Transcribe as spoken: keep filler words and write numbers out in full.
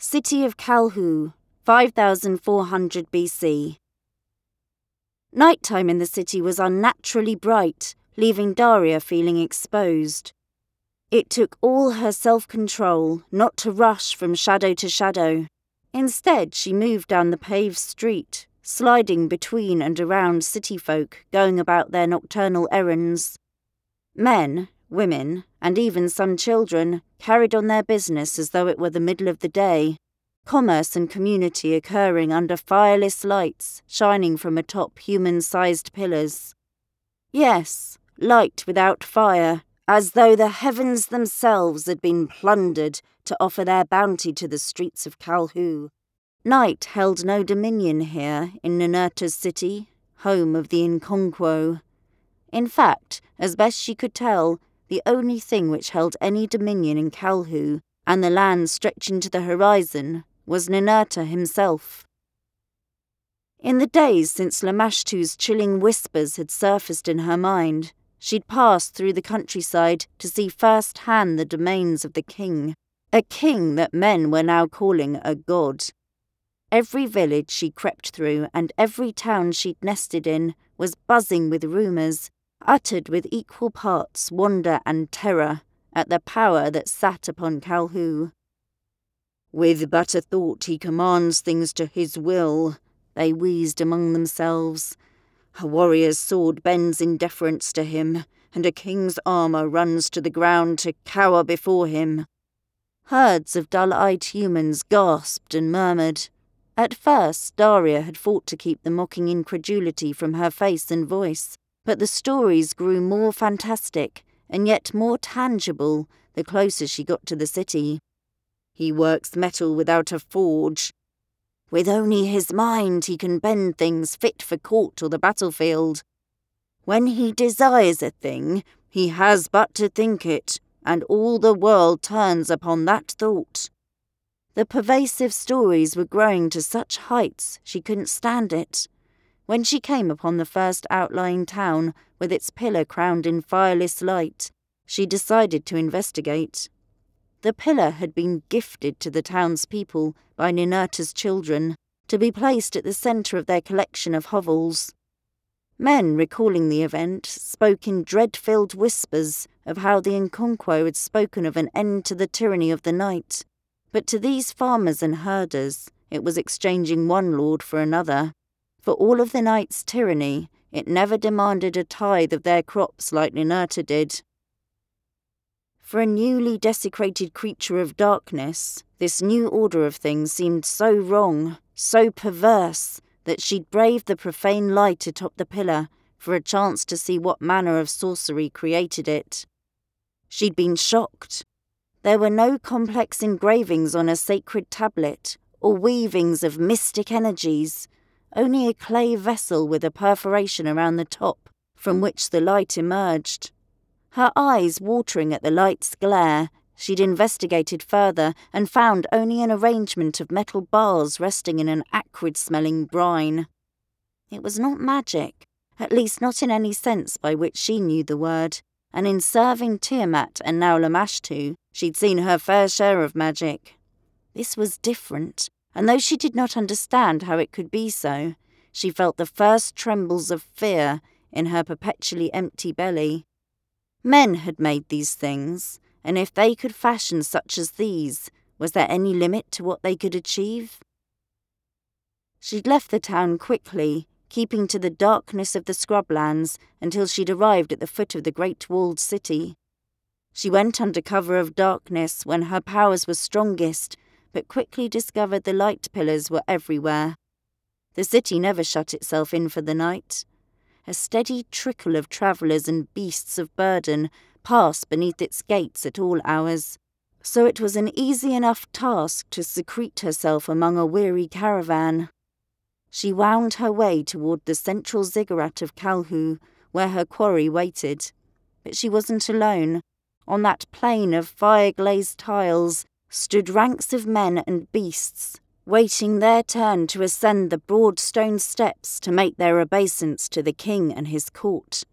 City of Kalhu, five thousand four hundred B C. Nighttime in the city was unnaturally bright, leaving Daria feeling exposed. It took all her self-control not to rush from shadow to shadow. Instead, she moved down the paved street, sliding between and around city folk going about their nocturnal errands. Men, women, and even some children carried on their business as though it were the middle of the day, commerce and community occurring under fireless lights shining from atop human-sized pillars. Yes, light without fire, as though the heavens themselves had been plundered to offer their bounty to the streets of Kalhu. Night held no dominion here in Ninurta's city, home of the Nkonkwo. In fact, as best she could tell, the only thing which held any dominion in Kalhu, and the land stretching to the horizon, was Ninurta himself. In the days since Lamashtu's chilling whispers had surfaced in her mind, she'd passed through the countryside to see first-hand the domains of the king, a king that men were now calling a god. Every village she crept through and every town she'd nested in was buzzing with rumours, uttered with equal parts wonder and terror at the power that sat upon Kalhu. "With but a thought he commands things to his will," they wheezed among themselves. "A warrior's sword bends in deference to him, and a king's armour runs to the ground to cower before him." Herds of dull-eyed humans gasped and murmured. At first, Daria had fought to keep the mocking incredulity from her face and voice, but the stories grew more fantastic and yet more tangible the closer she got to the city. "He works metal without a forge. With only his mind he can bend things fit for court or the battlefield. When he desires a thing, he has but to think it, and all the world turns upon that thought." The pervasive stories were growing to such heights she couldn't stand it. When she came upon the first outlying town with its pillar crowned in fireless light, she decided to investigate. The pillar had been gifted to the townspeople by Ninurta's children, to be placed at the centre of their collection of hovels. Men recalling the event spoke in dread-filled whispers of how the Nkonkwo had spoken of an end to the tyranny of the night. But to these farmers and herders, it was exchanging one lord for another. For all of the night's tyranny, it never demanded a tithe of their crops like Ninurta did. For a newly desecrated creature of darkness, this new order of things seemed so wrong, so perverse, that she'd braved the profane light atop the pillar for a chance to see what manner of sorcery created it. She'd been shocked. There were no complex engravings on a sacred tablet, or weavings of mystic energies, only a clay vessel with a perforation around the top, from which the light emerged. Her eyes watering at the light's glare, she'd investigated further and found only an arrangement of metal bars resting in an acrid-smelling brine. It was not magic, at least not in any sense by which she knew the word, and in serving Tiamat and now Lamashtu, she'd seen her fair share of magic. This was different, and though she did not understand how it could be so, she felt the first trembles of fear in her perpetually empty belly. Men had made these things, and if they could fashion such as these, was there any limit to what they could achieve? She'd left the town quickly, keeping to the darkness of the scrublands until she'd arrived at the foot of the great walled city. She went under cover of darkness when her powers were strongest, but quickly discovered the light pillars were everywhere. The city never shut itself in for the night. A steady trickle of travellers and beasts of burden passed beneath its gates at all hours, so it was an easy enough task to secrete herself among a weary caravan. She wound her way toward the central ziggurat of Kalhu, where her quarry waited. But she wasn't alone. On that plain of fire-glazed tiles stood ranks of men and beasts, waiting their turn to ascend the broad stone steps to make their obeisance to the king and his court.